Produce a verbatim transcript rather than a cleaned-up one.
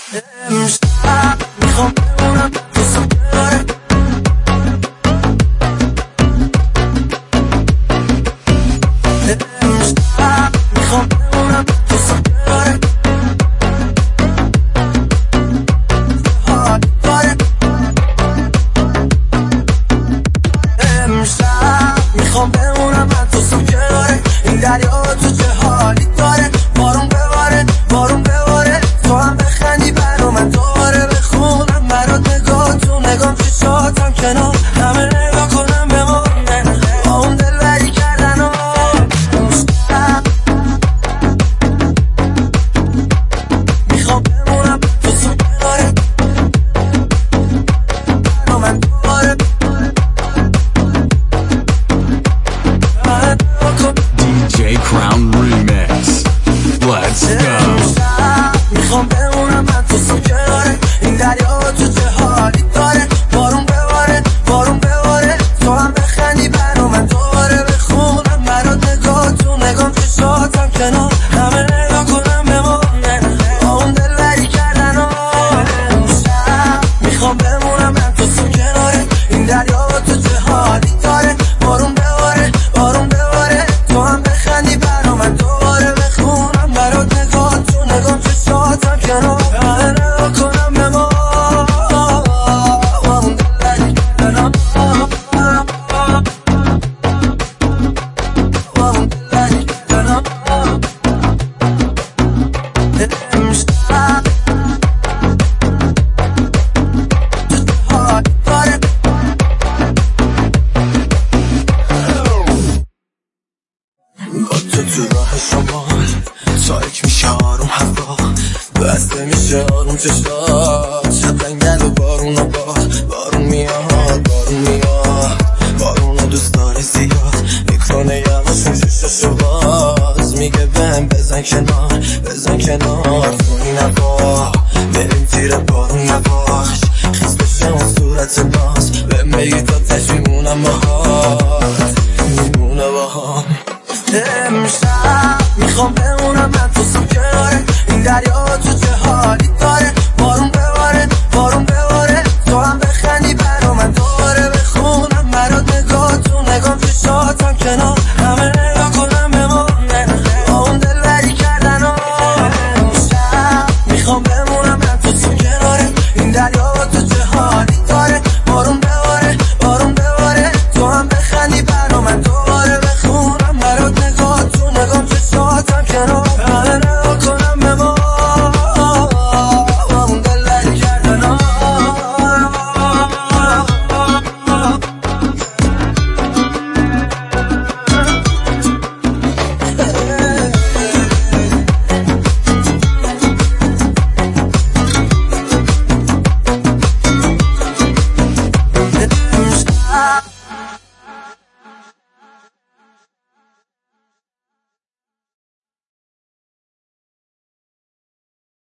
امشب میخوام بمونم تو سفره امشب میخوام بمونم تو سفره امشب میخوام بمونم من تو سفره این دریا تو چه حالی داره بارون بباره بارون بباره تو هم بخندی برا من دوباره بخونم برات نگاه تو نگام چشاتم کنار همه نگاه کنم به ما با اون دلبری کردن و میخوام بمونم تو سفره برا من دوباره دی جی Crown Remix. Let's go. میخوام بمونم من تو سفره این دریا تو چه حالی داره بارون بباره بارون بباره تو هم بخندی برا من دوباره بخونم برات نگاه تو نگام چشاتم کنار همه نگاه کنم به ما با اون دلبری کردن و میخوام بمونم من تو سفره این دریا تو چه حالی داره بارون بباره بارون بباره تو هم بخندی برا من دوباره بخونم برات نگاه تو نگام چشاتم کنار همه نگاه کنم به ما با اون دلبری کردن با اون دلبری کردن امشب با تو تو راه شمال تاریک میشه آروم هوا بسته میشه آروم چشات شب رنگل و بارون و باد بارون میاد بارون میاد بارون و دوست داره زیاد میکنه یواشون ششاشو باز میگه بهم بزن کنار بزن کنار تو این هوا بریم تیر بارون نباش خیز بشه اون صورت ما